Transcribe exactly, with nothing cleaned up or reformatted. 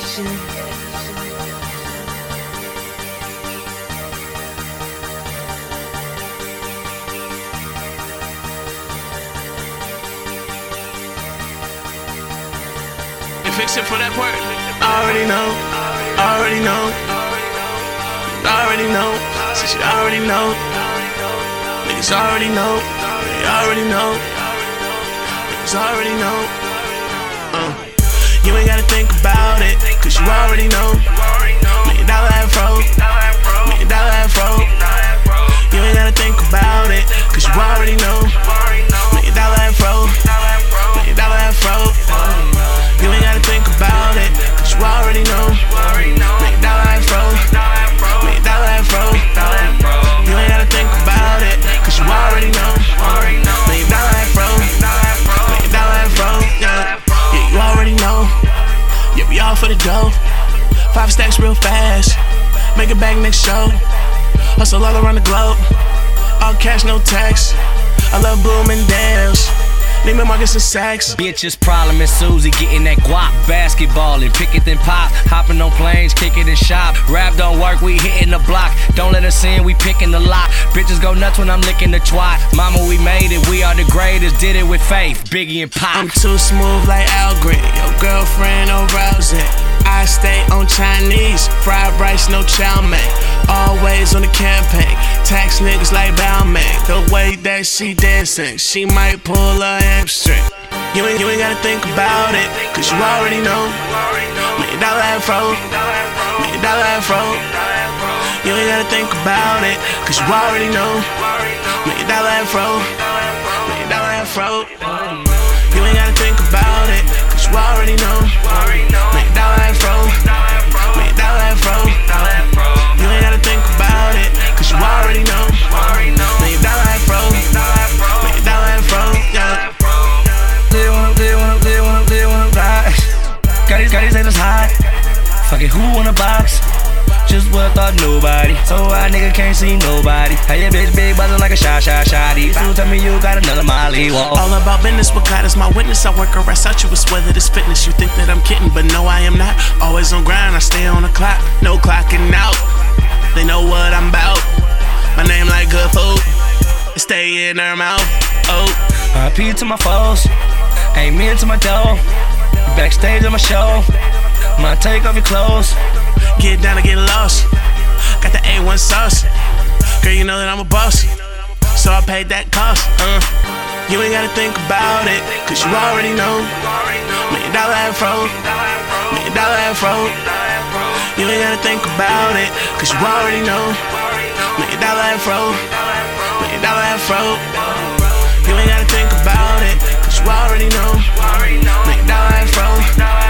You fix it for that part. Already know, already know, already know. Since you already know, niggas already know, they already know, niggas already know. Uh, you ain't gotta think about it, cause you already know. Million dollar afro, million dollar afro. You ain't gotta think about it, cause you already know. Million dollar afro, million dollar afro. You ain't gotta think about it, cause you already know. Million dollar afro, million dollar afro. You ain't gotta think about it, cause you already know. Million dollar afro, million dollar afro. Yeah, yeah, you already know. Yeah, we all for the dough. Five stacks real fast, make it back next show. Hustle all around the globe, all cash, no tax. I love booming dance. Neiman Marcus and Saks. Bitches, problem is Susie getting that guap, basketballing, pick it then pop, hopping on planes, kick it and shop. Rap don't work, we hitting the block. Don't let us in, we picking the lock. Bitches go nuts when I'm licking the twat. Mama, we made it, we are the greatest. Did it with faith, Biggie and Pop. I'm too smooth like Al Green, your girlfriend arousing. I stay on Chinese, fried rice, no chow mein. Always on the campaign, tax niggas like Balmain. The way that she dancing, she might pull a hamstring. You ain't, you ain't gotta think about it, cause you already know. Million dollar afro, million dollar afro. You ain't gotta think about it, cause you already know. Million dollar afro, million dollar afro. You ain't gotta think about it, cause you already know. Million dollar afro, million dollar afro. You ain't gotta think about it, cause you already know. Million dollar afro, million dollar afro. Yeah. Live when I'm, live when I'm, live when I'm, live when I'm ride. Got these, got these haters hot. Fuck it, who in a box? Just what I thought nobody. So why nigga can't see nobody? How your bitch big buzzing like a shot, shot, shotty. So tell me you got another Molly. Whoa. All about business, but God is my witness. I work a rest out you, it's whether this fitness. You think that I'm kidding, but no, I am not. Always on grind, I stay on the clock. No clocking out. They know what I'm about. My name like good food. Stay in their mouth. Oh. R I P to my foes. Amen to my dough. Backstage on my show. I'ma take off your clothes. Get down and get lost. Got the A one sauce. Girl, you know that I'm a boss, so I paid that cost. Uh. You ain't gotta think about it, cause you already know. Million dollar afro, million dollar afro. You ain't gotta think about it, cause you already know. Million dollar afro, million dollar afro. You ain't gotta think about it, cause you already know. Million dollar afro.